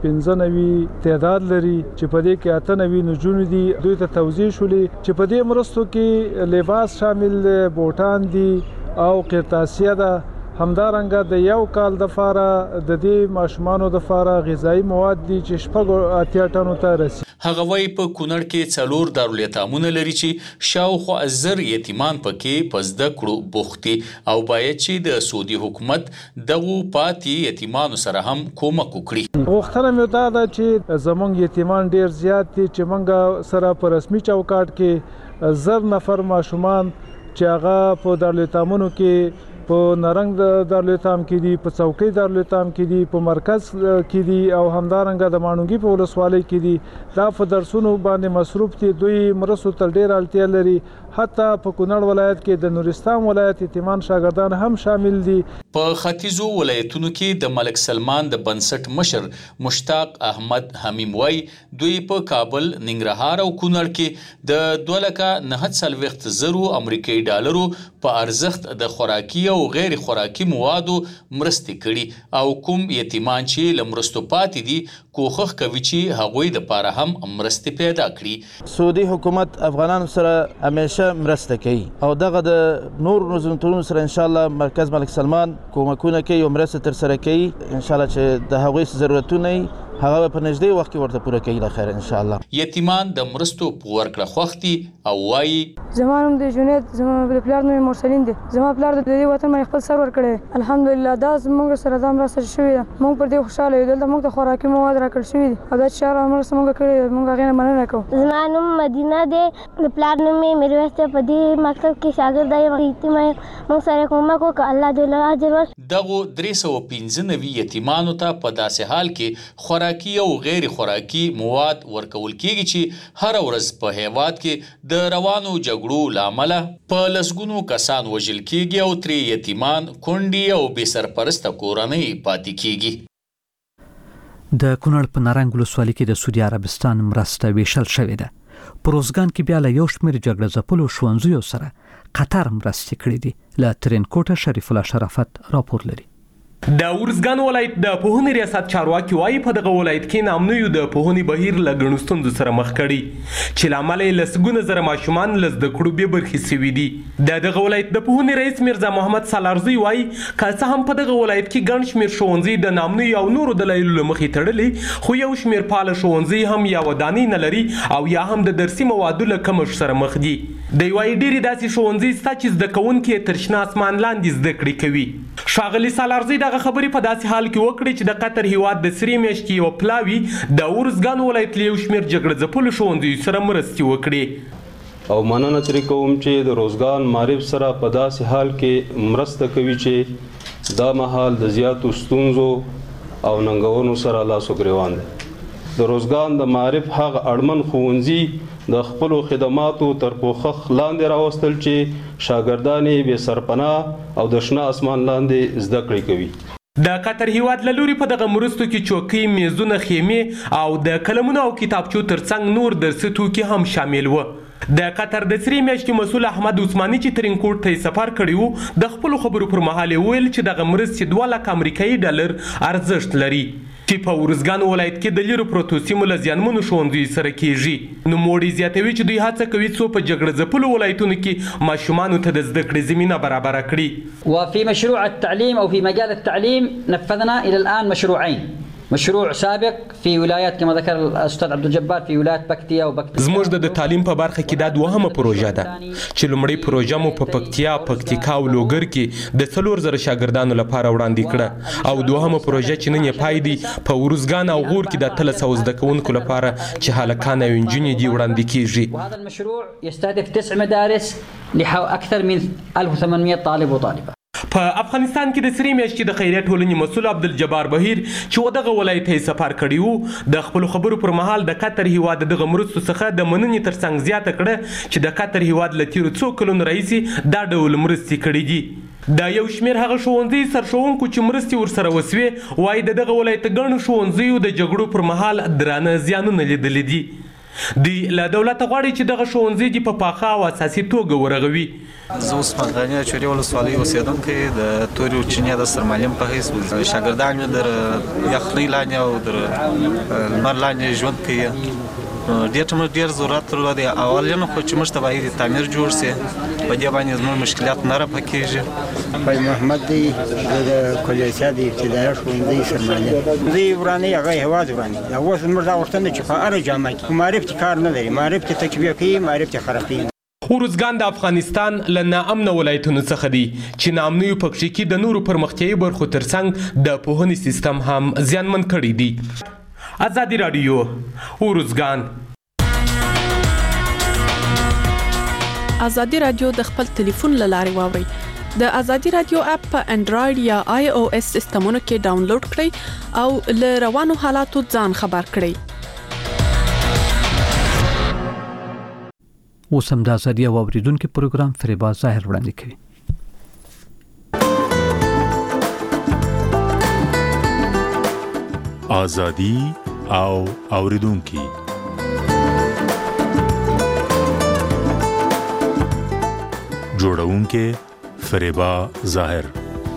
[SPEAKER 22] 395 تعداد لري چې په دې کې 98 نجونې دي، دوی ته توزیع شولې چې په دې مرستو کې لباس شامل دی، بوټان دي او قرطاسیه ده. همدارنګه د یو کال د فاره د دې ماشومانو د فاره غذایی مواد دي چې 80 ټنو ته رسي.
[SPEAKER 3] هغه وای په کونړ کې 4 دارالایتامونه لري چې شاوخوا 1000 یتیمان پکې پزده کړو بوختي او باید چې د سعودي حکومت دغه پاتې یتیمانو سره هم کومک وکړي.
[SPEAKER 22] غوښتنه مې دا ده چې زمونږ یتیمان ډیر زیات دي چې موږ سره په رسمي چوکاټ کې 1000 نفر ماشومان چې هغه په دارالایتامونو کې په نارنګ دارالایتام کې دي، په څوکۍ دارالایتام کې دي، په مرکز کې دي او همدارنګه د مانوګي په ولسوالۍ کې دي. دا په درسونو باندې مصروف دي. دوی مرستو ته ډیر اړتیا لري. حتی په کونړ ولایت کې د نورستان ولایت یتیمان شاګردان هم شامل دي.
[SPEAKER 3] په ختیځو ولایتونو کې د ملک سلمان د بنسټ مشر مشتاق احمد حمیم وای دوی په کابل، ننګرهار او کونړ کې د 2,940,000 امریکایي ډالرو په ارزښت د خوراکي او غیر خوراکي موادو مرستې کړي او کوم یتیمان چې لمرستو پاتې دي کوښښ کوي چې هغوی د پاره هم مرستې پیدا کړي.
[SPEAKER 23] سعودي حکومت افغانانو سره همیشه مرسته کوي او دغه د نور نظامونو سره ان شاء الله مرکز ملک سلمان کومکونه کوي او مرسته تر سره کوي. ان شاء الله چې د هغوی ضرورتونه هغه په نږدې وخت کې ورته پوره کوي له خیر ان شاء الله.
[SPEAKER 3] یتیمان د مرستو په ورکړه خوختي او وایي
[SPEAKER 24] زما نوم د جنید، زما د پلار نوم مرسلین دی. زما پلار د دې وطن باندې خپل سر ورکړی. الحمدلله دا زموږ سره دا مرسته شوې ده. موږ پر دې خوشاله یو. دلته موږ ته خوراکي مواد راکړل شوي دي او دا چې شهر مرسته موږ کړې موږ هغې نه مننه کوو.
[SPEAKER 25] زما نوم مدینه دی، د پلار نوم یې میرویس دی. په دې مکتب کې شاګرده یم. یتیم یم. موږ سره کومک وکړه. الله دې له اجر ورکړي.
[SPEAKER 3] دغو 395 یتیمانو ته په داسې حال کې خوراکي او غیر خوراکي مواد ورکول کیږي چې هر ورځ په هیواد کې د روانو جګړو لامل په لسګونو کسان وژل کیږي او ترې یتیمان، کونډې او بې سرپرسته کورنۍ پاتې کیږي.
[SPEAKER 2] د کونړ په نارنګ ولسوالۍ کې د سعودي عربستان مرسته ویشل شوې ده. په روزګان کې بیا له یو شمېر جګړه ځپلو ښوونځیو سره قطر مرستې کړې دي. له ترینکوټه شریف الله شرافت راپور لري.
[SPEAKER 1] د ارزګان ولایت د پوهنې ریاست چارواکي وایي په دغه ولایت کې نامنویو د پوهنې بهیر له ګڼو ستونزو سره مخ کړي چې له امله یې لسګونه زره ماشومان له زده کړو بې برخې سوي دي. د دغه ولایت د پوهنې رئیس میرزا محمد سالارزی وایي که څه هم په دغه ولایت کې ګڼ شمېر ښوونځي د نامنویو او نورو دلایلو له مخې تړلي، خو یو شمېر فعاله ښوونځي هم یا ودانۍ نه لري او یا هم د درسي موادو له کمښت سره مخ دي. دی وایي ډېرې داسې ښوونځي شته چې زده کوونکي یې تر شنه اسمان لاندې زده کړې کوي. ښاغلي سالارزی دغه خبرې په داسې حال کې وکړې چې د قطر هیواد د سرې میاشتې یوه پلاوي د ارزګان ولایت له یو شمېر جګړه ځپلو ښوونځیو سره مرستې وکړې.
[SPEAKER 4] او مننه ترې کوم چې د روزګان معارف سره په داسې حال کې مرسته کوي چې دا مهال د زیاتو ستونزو او ننګونو سره لاس و ګرېوان دی. د روزګان د معارف هغه اړمن ښوونځي د خپلو خدماتو تر پوښښ لاندې راوستل چې شاګردان یې بې سرپناه او د شنه اسمان لاندې زده کړې کوي.
[SPEAKER 1] د قطر هیواد له لوري په دغه مرستو کې چوکۍ، میزونه، خیمې او د قلمونو او کتابچو ترڅنګ نور درسي توکي هم شامل وو. د قطر د سرې میاشتې مسؤل احمد عثماني چې ترینکوټ ته یې سفر کړی و د خپلو خبرو پر مهال یې ویل چې دغه مرستې 2 لک امریکایي ډالر ارزښت لري چې په ارزګان ولایت کې د لیرو پروتو سیمو له زیانمنو ښوونځیو سره کیږي. نوموړي زیاتوي چې دوی هڅه کوي څو په جګړه ځپلو ولایتونو کې ماشومانو ته د زده کړې زمینه برابره کړي.
[SPEAKER 5] وفي مشروع التعليم او في مجال التعليم نفذنا الى الان مشروعين. مشروع سابق في ولايات كما ذكر الاستاذ عبد الجبار في ولايات پکتیا او بکتیا.
[SPEAKER 1] زموږ د تعلیم په برخه کې دا دوهمه پروژه ده چې لومړی پروژه مو په پکتیا، پکتیکا او لوګر کې د 4000 شاګردانو لپاره وړاندې کړه او دوهمه پروژه چې نن یې پای دی په ورزګان او غور کې د 300 زده کوونکو لپاره چې هلکان او نجونې دي وړاندې کیږي.
[SPEAKER 5] هذا المشروع يستهدف 9 مدارس لأكثر من 1800 طالب وطالبة.
[SPEAKER 1] په افغانستان کې د سرې میاشتې د خیریه ټولنې مسؤل عبدالجبار بهیر چې دغه ولایت یې سفر کړی و د خپلو خبرو پر مهال د قطر هیواد دغه مرستو څخه د مننې ترڅنګ زیاته کړه چې د قطر هیواد له تیرو څو کلونو راهیسې دا ډول مرستې کړي دي. دا یو شمېر هغه ښوونځي سرښوونکو چې مرستې ورسره وسوې وایي د دغه ولایت ګڼو ښوونځیو د جګړو پر مهال درانه زیانونه لیدلي دي. دوی له دولته غواړي چې دغه ښوونځي دې په پاخه او اساسي توګه ورغوي.
[SPEAKER 6] زه عثمان غني چوري ولسوالۍ اوسېدونکی د تورې چینې د سرمعلم په حیث شاګردان مې در یخنۍ لاندې او در لمر لاندې ژوند کوي. ډېر ضرورت درلود اولینو خو چې موږ ته باید تعمیر جوړ سي په دې باندې زموږ مشکلات نه رفع کېږي.
[SPEAKER 10] پای محمد دی د کلیسا د ابتدایي ښوونځي سرمعلم دی ورانه هغه هیواد ورانه دا اوس موږ دا وختونه چې په اړه جامع کې معرفت کار نه لري، معرفت تکبیه کوي، معرفت خرابوي.
[SPEAKER 1] ارزګان د افغانستان له ناامنه ولایتونو څخه دی چې ناامنیو پکښې کې د نورو پرمختیایي برخو ترڅنګ د پوهنې سیستم هم زیانمن کړی دی. ازادي راډیو ارزګان.
[SPEAKER 26] ازادي راډیو د خپل ټلیفون له لارې واورئ. د ازادي راډیو اپ په انډراید یا آی او اس سیستمونو کې ډاونلوډ کړئ او له روانو حالاتو ځان خبر کړئ.
[SPEAKER 2] اوس هم د ازادي اوریدونکو پروګرام فریبا ظاهر وړاندې کوي.
[SPEAKER 27] ازادي او اوریدونکو جوړونکو فریبا ظاهر.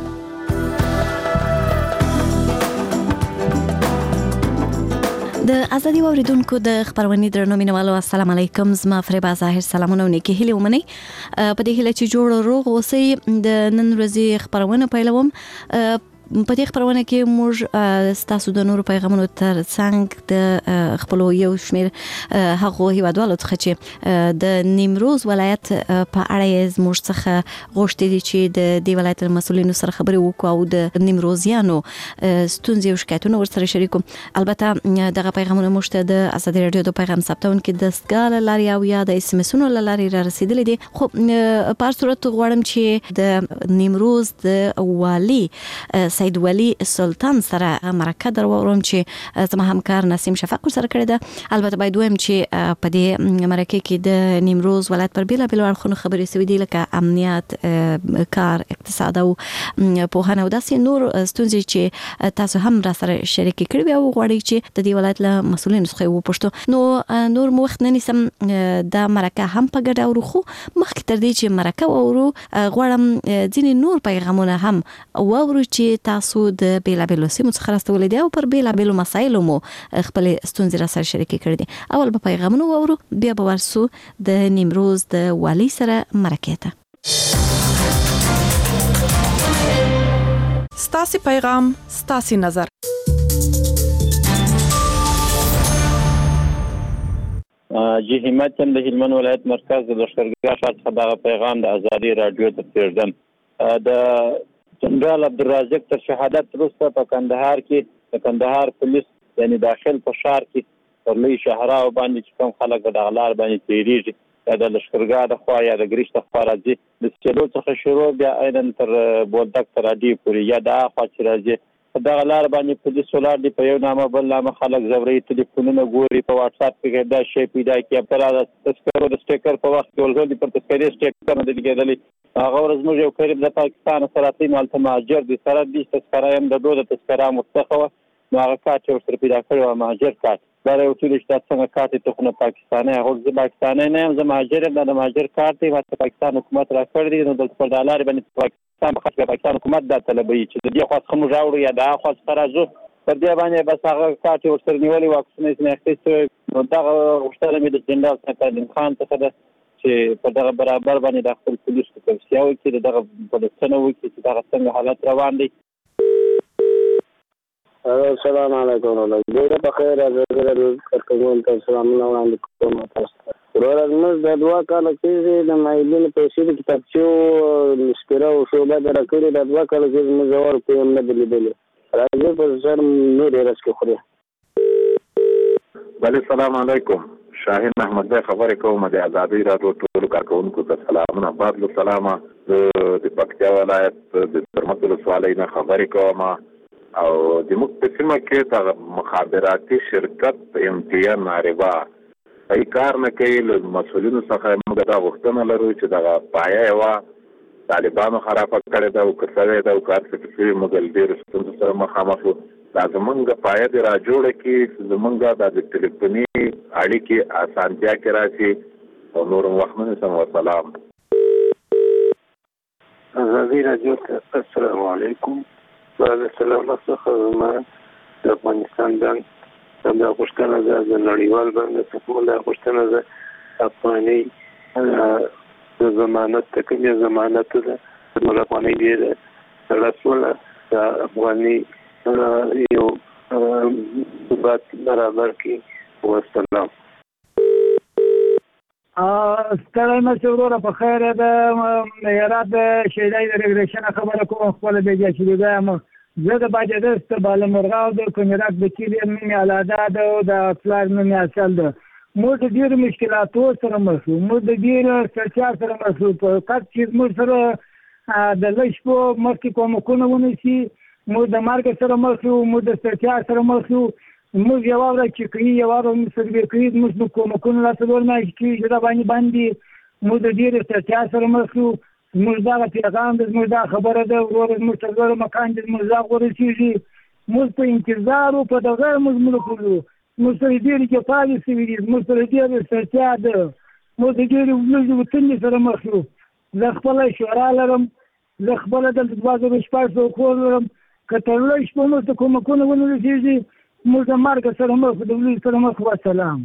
[SPEAKER 11] د ازادي اوریدونکو د خبرونې درنو مینوالو السلام علیکم. زما فریبا ظاهر سلامونه او نیکی هیله ومنئ. په دې هیله چې جوړ روغ اوسئ. د نن ورځې خبرونه پیلوم. په دې خبرونه کې موږ ستاسو د نورو پیغامونو ترڅنګ د خپل یو شمېر هغو هیوادوالو څخه چې د نیمروز ولایت په اړه یې زموږ څخه غوښتي دي چې د دې ولایت مسؤلینو سره خبرې وکړو او د نیمروزیانو ستونزې او شکایتونه ورسره شریکو. البته دغه پیغامونه موږ ته د ازادي راډیو د پیغام ثبتونکو د دستګاه له لارې او یا د اس ام اسونو له لارې را رسیدلي دي. خو په هر صورت غواړم چې د نیمروز د والي سید ولی سلطان سره مرکه درورم چې زما همکار نسیم شفق سره کړی ده. البته باید وایم چې په دې مرکه کې د نیمروز ولایت پر بیلابیلو اړخونو خبرې شوې دي لکه امنیت، کار، اقتصاد او پوهنه او داسې نور ستونزې چې تاسو هم را سره شریک کړي وي او غواړئ چې د دې ولایت له مسؤلینو څخه وپوښتو. نو نور مو وخت نه نیسم، دا مرکه هم په ګډه اورو، خو مخکې تر دې چې مرکه واورو غواړم ځینې نور پیغامونه هم واورو چې تاسو د بیلابیلو سیمو څخه راستولي دي او پر بیلابیلو مسایلو مو خپلې ستونزې را سره شریکې کړي دي. اول به پیغامونه واورو، بیا به ورسو د نیمروز د والي سره مرکه ته.
[SPEAKER 26] ستاسي پیغام، ستاسي نظر.
[SPEAKER 7] جی همت هم د هلمند ولایت مرکز د لښکرګاه ښار څخه دغه پیغام د ازادي رادیو ته پرېږدم. د جنرال عبدالرازق تر شهادت وروسته په کندهار کې د کندهار پولیس یعنې داخل په ښار کې پر لوی شهراو باندې چې کوم خلک په دغه لار باندې تېرېږي، یا د لښکرګاه د خوا یا د ګریش د خوا راځي، د سکېدو څخه شروع بیا ایدن تر بولدک تر اډې پورې یا د هاخوا چې راځي په دغه لار باندې پولیس ولاړ دي، په یو نامه بل نامه خلک ځوروي، ټلیفونونه ګوري، په واټساپ کې دا شی پیدا کړي. په د تذکرو د سټیکر په وخت کې ولګول دي، پر تذکرې سټیکر نه دي لګېدلی. هغه ورځ موږ یو قریب د پاکستان سره تلیم، هلته مهاجر دي، سره دي تذکره هم د د تذکره مستخه وه، نو هغه کارت یې ورسره پیدا کړی وه، مهاجر کارت. دا یو ټول چې دا څنګه کارت یې ته خو نه پاکستانی، هغه زه پاکستانی نه یم، زه مهاجر یم، دا د مهاجر کارت دی، ما ته پاکستان حکومت راکړی دی. نو دلته پر دا لارې باندې پاکستان په خاص پاکستان حکومت دا طلبوي چې د دې خوا څخه موږ راوړو یا د هغه خوا څخه راځو، پر دې باندې بس هغه کارت یې ورسره نیولی و، عکسونه یې ځینې اخیستي. نو دغه غوښتنه مې د جنرال صاحب تعلیم خان څخه ده چې په دغه برابر باندې د خپل پولیسو توصیه وکړي، د دغه پولیسونه وکړي چې دغه څنګه حالت روان دی.
[SPEAKER 12] السلام علیکم ډېره په خیر کارکوونکو ته سلامونه وړاندې کوم. تاسو ته وروره زموږ د 2 کاله کېږي د معیدینو پیسې د کتابچو سپېره او شعبه ده راکړې، د 2 کاله کېږي زموږ ژور روپۍ هم نه دي لیدلې، راځي په سر نورې رزقې خوري.
[SPEAKER 13] بله سلام علیکم، شاهین احمد دی خبرې کوم د ازادۍ راډیو ټولو کارکوونکو ته سلامونه. بعد له سلامه د پکتیا ولایت د ترمت ولسوالۍ نه خبرې کوم او د موږ په سیمه کې د مخابراتي شرکت MTN ناربا ای کار نه کوي. له مسؤلینو څخه موږ دا غوښتنه لرو چې دغه پایه یوه طالبانو خرابه کړې ده او که سوې ده او کار څه شوي، موږ له ډېرو ستونزو سره مخامخ یو. دا زمونږ پایه دې را جوړه کړي، زمونږ د ټلیفوني اړیکې اسانتیا کې راشي او نور وخت نه سم. وسلام.
[SPEAKER 12] ازادي راډیو ته السلام علیکم. بعد سلام څخه زما د افغانستان بانک دا غوښتنه ده، د نړیوال بانک څخه دا غوښتنه ده افغاني د ضمانت ته کومې ضمانت ده د افغاني ډېره سړه د افغاني یو ثبات برابر کړي. والسلام.
[SPEAKER 14] ستړی مشه وروره په خیر د هرات د شیدای د ریګریشن خبره کوم، خپل بیجا چې دا زه د باجدست بالمرغاو د کنیراک د کیلي مې علاده ده او د پلار مې اصل ده. موږ د ډېرو مشکلاتو سره مخ یو، موږ د ډېرو سرچار سره مخ یو، په کټ چې موږ سره د لږ شپو مخکې کومکونه ونیسي، موږ د مرګ سره مخ یو، موږ د سرچار سره مخ یو، موږ یوه ورځ چې کوي یوه ورځ سروې کوي، موږ د کومکونه راته ډول نه کېږي، دا باندې موږ د ډېرو سرچار سره مخ یو. زموږ دغه پیغام ده، زموږ دا خبره ده وروره، زموږ ته لوړ مکان دی، زموږ دا ورسېږي، موږ په انتظار و، په دغه موږ ملکو موږ سره ډېرې جفاوې شوي دي، موږ سره ډېره سرچا ده، موږ د ډېرې لږې وطنې سره مخ یو. زه خپله شورا لرم، زه خپله دلته 2600 کور لرم، که تر لږ شپه موږ ته کومکونه ونه رسېږي، موږ د مرګ سره مخ، د ولې سره مخ. وسلام.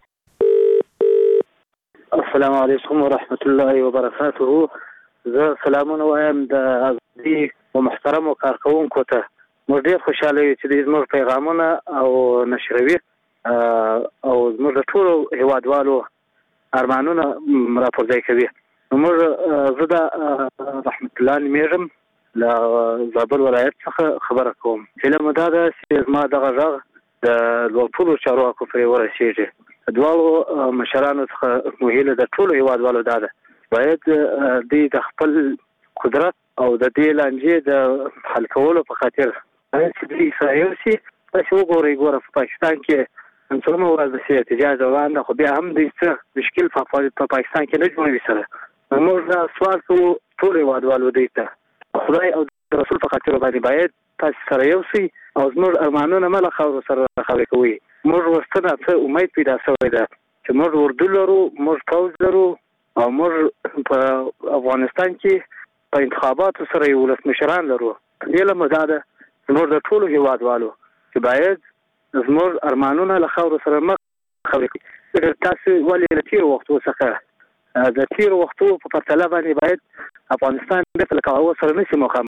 [SPEAKER 12] السلام علیکم ورحمت الله وبرکاته. زه سلامونه وایم د ازادي او محترمو کارکوونکو ته. موږ ډېر خوشحاله یو چې زموږ پیغامونه او نشروي او زموږ د ټولو هیوادوالو ارمانونه راپورځای کوي. موږ زه د رحمت الله نومېږم، له زابل ولایت څخه خبره کوم. هیله مو دا ده چې زما دغه غږ د لوړپوړو چارواکو پرې ورسېږي. دواړو مشرانو څخه مو هیله د ټولو هیوادوالو دا ده باید دوی د خپل قدرت او د دې لانجې د حل کولو په خاطر چې د اسرائیل سي تاسو وګورئ په پاکستان کې څومره ورځ د احتجاج روان ده خو بیا هم د څه مشکل په پاکستان کې نه جوړوي سره موږ دا سوال کوو ټول هیوادوالو دې ته خدای او رسول په خاطر باندې باید تاسو سره یو سي او زموږ ارمانونه مله خاورو سره راخوي کوي موږ ورسره څه امید پیدا شوی ده چې موږ اردو لرو موږ پوځ لرو او موږ په افغانستان کې په انتخاباتو سره یو ولسمشران لرو دې له مداده زموږ د ټولو هیوادوالو چې باید زموږ ارمانونه له خاورو سره مخ خوي تاسو ولې له تیر وختو څخه د تیر وختو په پرتله باندې باید افغانستان د فلکاو سره نشي مخامخ